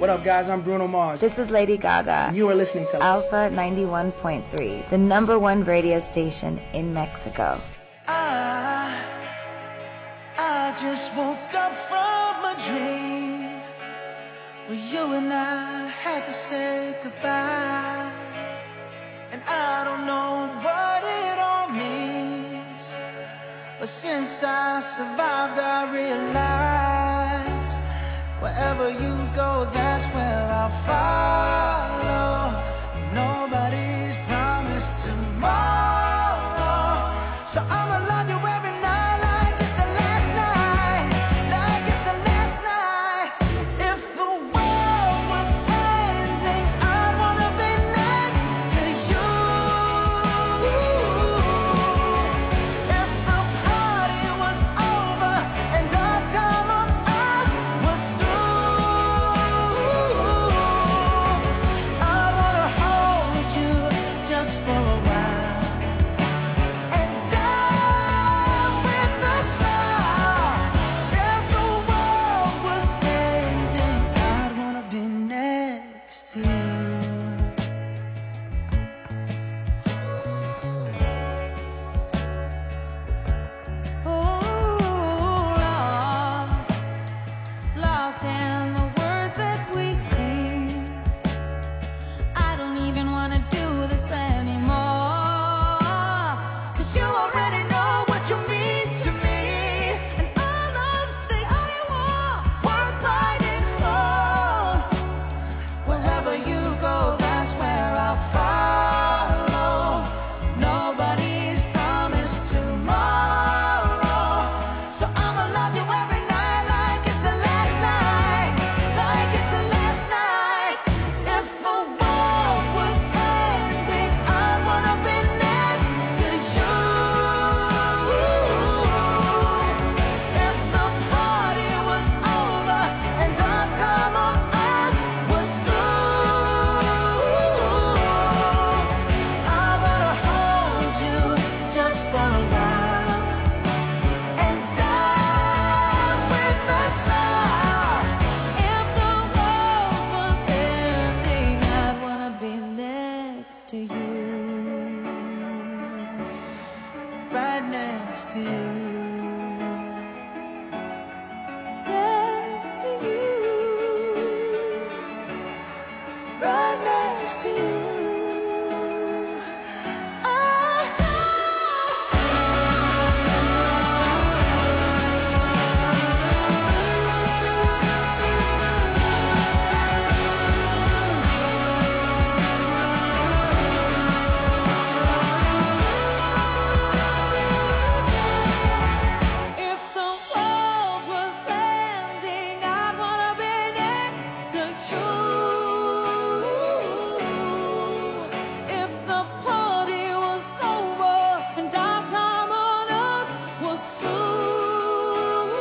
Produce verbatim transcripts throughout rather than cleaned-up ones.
What up, guys? I'm Bruno Mars. This is Lady Gaga. You are listening to Alpha ninety-one point three, the number one radio station in Mexico. I, I just woke up from a dream where you and I had to say goodbye. And I don't know what it all means, but since I survived, I realized wherever you go, that's where I'll follow. Nobody's promised tomorrow, so I'ma love you every night like it's the last night, like it's the last night. If the world was ending, I'd wanna be next to you. If the party was over and our time on earth was through, I wanna hold you just for a while and die with the smile. If the world was ending, I'd wanna be next to you. Lost in the words that we sing. I don't even wanna do this anymore, 'cause you already know what you mean to me, and all of the all you want, worth fighting for. Wherever you go, that's where I'll follow. Nobody's promised tomorrow, so I'ma love you every night like it's the last night, like it's the last night. If the world was ending, I'd wanna be next to you. If the party was over and our time on earth was through, I wanna hold you just for a while and die with a smile. If the world was ending, I'd wanna be next to you, right next to you, next to you, right next to you. If the world was ending, I'd wanna be next to you. If the party was over and our time on earth was through,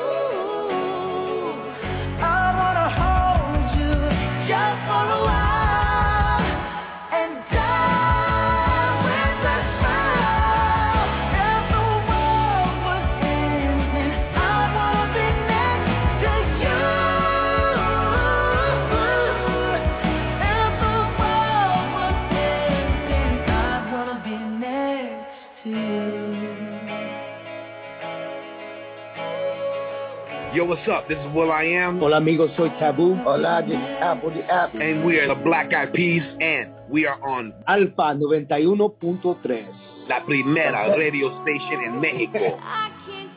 I'd wanna hold you just for a while and die with a smile. If the world was ending, I'd wanna be next to you. If the world was ending, I'd wanna be next to you. Yo, what's up? This is Will I Am, Hola amigos, soy Taboo. Hola, this is Apple the App. and we are the Black Eyed Peas, and we are on Alfa noventa y uno punto tres. la primera radio station en México. I can't